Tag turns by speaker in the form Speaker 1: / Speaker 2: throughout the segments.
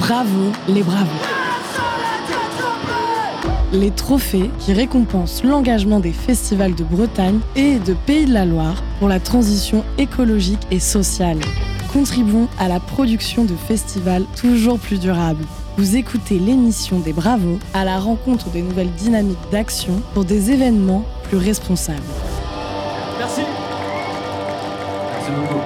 Speaker 1: Bravo les bravos. Les trophées qui récompensent l'engagement des festivals de Bretagne et de Pays de la Loire pour la transition écologique et sociale. Contribuons à la production de festivals toujours plus durables. Vous écoutez l'émission des Bravos à la rencontre des nouvelles dynamiques d'action pour des événements plus responsables.
Speaker 2: Merci. Merci beaucoup.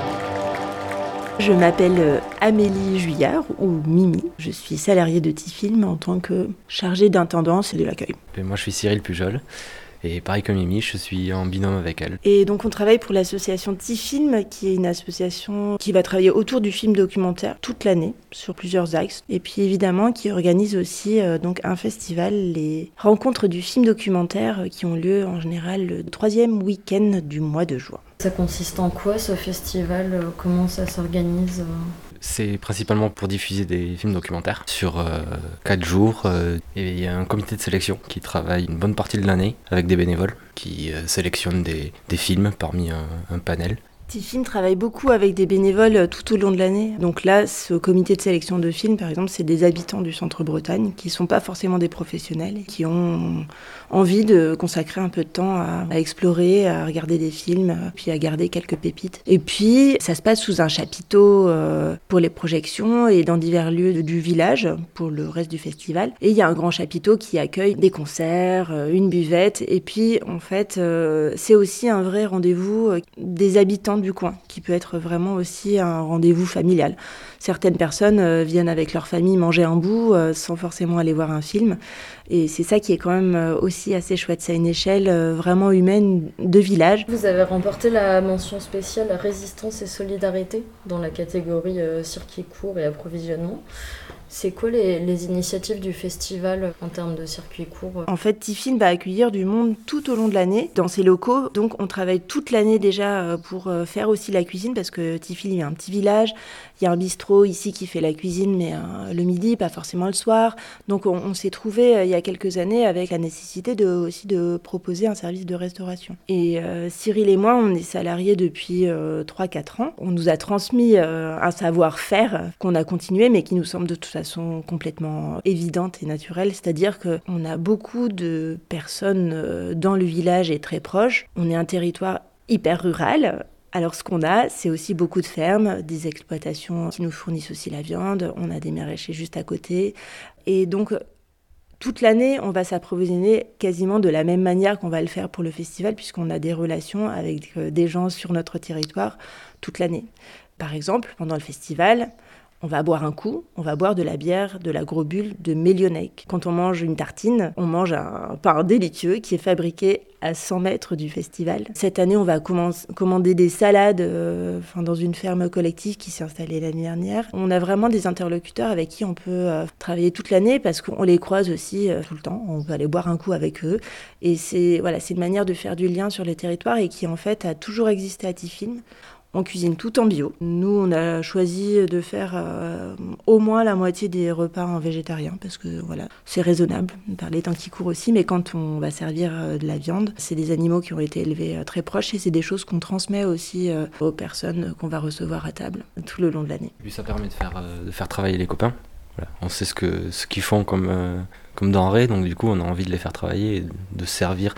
Speaker 3: Je m'appelle Amélie Juillard, ou Mimi. Je suis salariée de Tifilm en tant que chargée d'intendance et de l'accueil.
Speaker 4: Et moi, je suis Cyril Pujol. Et pareil que Mimi, je suis en binôme avec elle.
Speaker 3: Et donc on travaille pour l'association Tifilm, qui est une association qui va travailler autour du film documentaire toute l'année, sur plusieurs axes. Et puis évidemment qui organise aussi donc un festival, les rencontres du film documentaire qui ont lieu en général le 3e week-end du mois de juin.
Speaker 5: Ça consiste en quoi ce festival ? Comment ça s'organise ?
Speaker 4: C'est principalement pour diffuser des films documentaires sur 4 jours. Et il y a un comité de sélection qui travaille une bonne partie de l'année avec des bénévoles qui sélectionnent des films parmi un panel.
Speaker 3: Tifilm travaille beaucoup avec des bénévoles tout au long de l'année. Donc là, ce comité de sélection de films, par exemple, c'est des habitants du centre-Bretagne qui ne sont pas forcément des professionnels et qui ont envie de consacrer un peu de temps à explorer, à regarder des films, puis à garder quelques pépites. Et puis, ça se passe sous un chapiteau pour les projections et dans divers lieux du village pour le reste du festival. Et il y a un grand chapiteau qui accueille des concerts, une buvette. Et puis, en fait, c'est aussi un vrai rendez-vous des habitants du coin, qui peut être vraiment aussi un rendez-vous familial. Certaines personnes viennent avec leur famille manger un bout sans forcément aller voir un film. Et c'est ça qui est quand même aussi assez chouette. C'est à une échelle vraiment humaine de village.
Speaker 5: Vous avez remporté la mention spéciale Résistance et Solidarité dans la catégorie circuit court et approvisionnement. C'est quoi les initiatives du festival en termes de circuit court ?
Speaker 3: En fait, Tifilm va accueillir du monde tout au long de l'année dans ses locaux. Donc, on travaille toute l'année déjà pour faire aussi la cuisine parce que Tifilm, il y a un petit village. Il y a un bistrot ici qui fait la cuisine, mais le midi, pas forcément le soir. Donc, on s'est trouvé il y a quelques années avec la nécessité aussi de proposer un service de restauration. Et Cyril et moi, on est salariés depuis 3-4 ans. On nous a transmis un savoir-faire qu'on a continué, mais qui nous semble de toute façon complètement évidente et naturelle. C'est-à-dire qu'on a beaucoup de personnes dans le village et très proches. On est un territoire hyper rural. Alors ce qu'on a, c'est aussi beaucoup de fermes, des exploitations qui nous fournissent aussi la viande. On a des maraîchers juste à côté. Et donc, toute l'année, on va s'approvisionner quasiment de la même manière qu'on va le faire pour le festival, puisqu'on a des relations avec des gens sur notre territoire toute l'année. Par exemple, pendant le festival, on va boire un coup, on va boire de la bière, de la gros bulle, de Mélionnec. Quand on mange une tartine, on mange un pain délicieux qui est fabriqué à 100 mètres du festival. Cette année, on va commander des salades dans une ferme collective qui s'est installée l'année dernière. On a vraiment des interlocuteurs avec qui on peut travailler toute l'année parce qu'on les croise aussi tout le temps. On peut aller boire un coup avec eux. Et c'est une manière de faire du lien sur les territoires et qui en fait a toujours existé à Tifilm. On cuisine tout en bio. Nous, on a choisi de faire au moins la moitié des repas en végétarien parce que c'est raisonnable par les temps qui courent aussi. Mais quand on va servir de la viande, c'est des animaux qui ont été élevés très proches et c'est des choses qu'on transmet aussi aux personnes qu'on va recevoir à table tout le long de l'année.
Speaker 4: Et puis ça permet de faire travailler les copains. Voilà. On sait ce qu'ils font comme denrées, donc du coup on a envie de les faire travailler et de servir.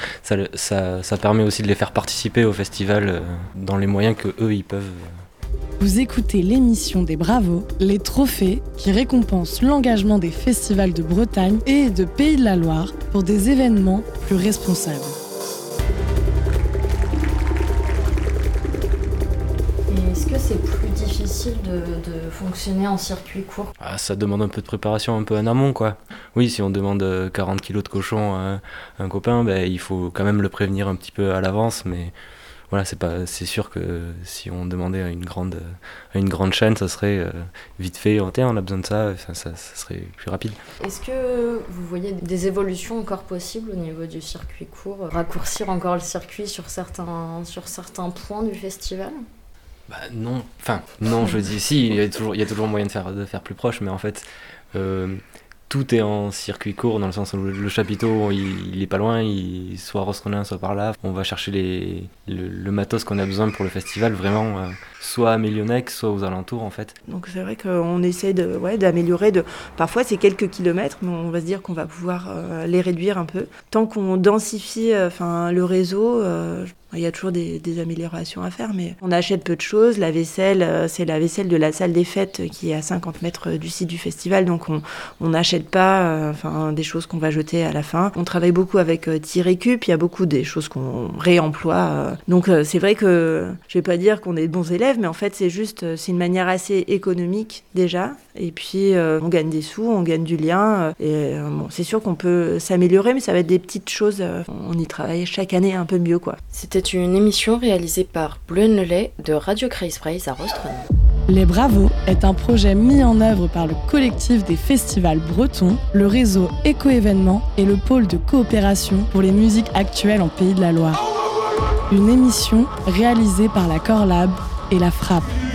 Speaker 4: Ça permet aussi de les faire participer au festival dans les moyens qu'eux ils peuvent.
Speaker 1: Vous écoutez l'émission des Bravos, les trophées qui récompensent l'engagement des festivals de Bretagne et de Pays de la Loire pour des événements plus responsables.
Speaker 5: Et est-ce que c'est plus difficile de fonctionner en circuit court ?
Speaker 4: Ça demande un peu de préparation, un peu en amont, quoi. Oui, si on demande 40 kilos de cochon à un copain, il faut quand même le prévenir un petit peu à l'avance, mais voilà, c'est sûr que si on demandait à une grande chaîne, ça serait vite fait, on a besoin de ça serait plus rapide.
Speaker 5: Est-ce que vous voyez des évolutions encore possibles au niveau du circuit court ? Raccourcir encore le circuit sur certains points du festival ?
Speaker 4: Non, je dis si, il y a toujours moyen de faire plus proche, mais en fait, tout est en circuit court, dans le sens où le chapiteau, il est pas loin, soit à Rosconin, soit par là. On va chercher le matos qu'on a besoin pour le festival, vraiment, soit à Mélionnec, soit aux alentours, en fait.
Speaker 3: Donc c'est vrai qu'on essaie d'améliorer. Parfois, c'est quelques kilomètres, mais on va se dire qu'on va pouvoir les réduire un peu. Tant qu'on densifie le réseau, il y a toujours des améliorations à faire, mais on achète peu de choses. La vaisselle, c'est la vaisselle de la salle des fêtes qui est à 50 mètres du site du festival, donc on n'achète pas des choses qu'on va jeter à la fin. On travaille beaucoup avec Tirecup, il y a beaucoup des choses qu'on réemploie. Donc c'est vrai que je vais pas dire qu'on est de bons élèves, mais en fait c'est une manière assez économique déjà. Et puis on gagne des sous, on gagne du lien. C'est sûr qu'on peut s'améliorer, mais ça va être des petites choses. On y travaille chaque année un peu mieux, quoi.
Speaker 5: C'était une émission réalisée par Bluen Lelay de Radio Kreispreis à Rostronen.
Speaker 1: Les Bravos est un projet mis en œuvre par le collectif des festivals bretons, le réseau Éco-événements et le pôle de coopération pour les musiques actuelles en Pays de la Loire. Une émission réalisée par la Corlab et la Frappe.